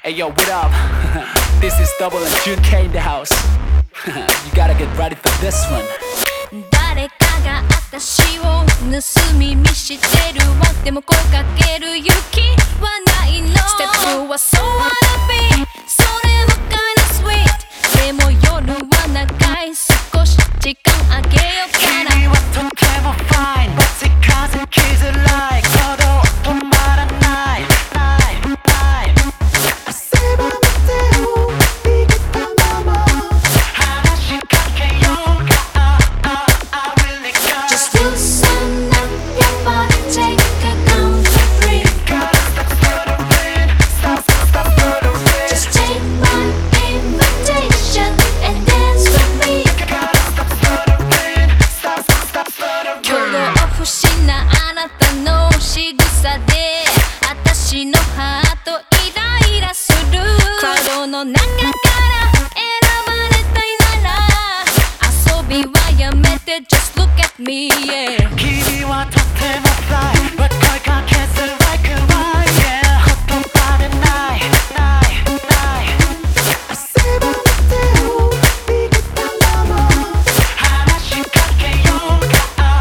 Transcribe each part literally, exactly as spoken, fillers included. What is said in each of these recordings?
Hey yo, what up? This is Double and June K in the house. You gotta get ready for this one. 誰かが私を盗み見してるわ。でも声かける勇気はないの。Step two は So wanna be それは kinda sweet でも夜は長い少し時間あげようかな。 君はとても fine But it doesn't kiss it like 鼓動止まらないないない汗ばむ手を握ったまま話しかけようか I really got Just loosen up your body, take a count to three. Gotta stop stuttering, stop, stop, stop stuttering Just take my invitation and dance with me. Gotta stop stuttering, stop, stop, stop stuttering 挙動不審なあなたの仕草で私のハートイライラする。クラウドの中から選ばれたいなら遊びはやめて Just look at me, yeah. 君はとても fly But 声かけづらいくらい Yeah 言葉でないないない汗ばむ手を握ったまま話しかけようか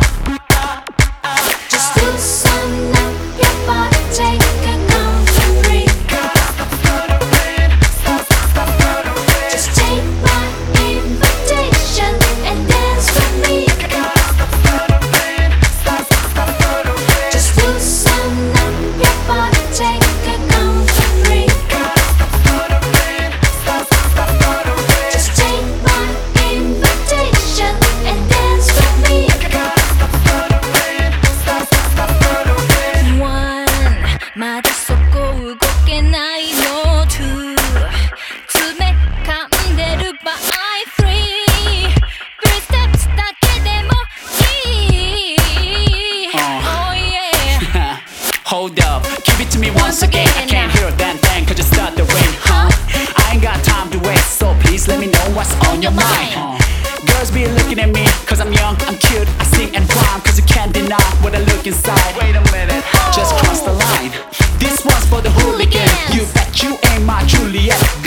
Just loosen up your body, take a count to three. Gotta stop stuttering, stop, stop, stop stuttering Just take my invitation and dance with me. Gotta stop stuttering, stop, stop, stop stuttering Just loosen up your body, take a count to three. Gotta stop stuttering, stop, stop, stop stuttering Just take my invitation and dance with me. Gotta stop stuttering, stop, stop, stop stuttering One まだそこ動けないの Two 詰め噛んでる場合 Three Three steps だけでもいい Oh yeah Hold up, give it to me once again. I can't hear a damn thing cause you start the rain, huh? I ain't got time to waste, so please let me know what's on your mind. Uh, girls be looking at me cause I'm young, I'm cute, I sing and rhyme cause you can't deny what I look inside. Wait a minute Just cross the line. This one's for the hooligan. You bet you ain't my Juliet.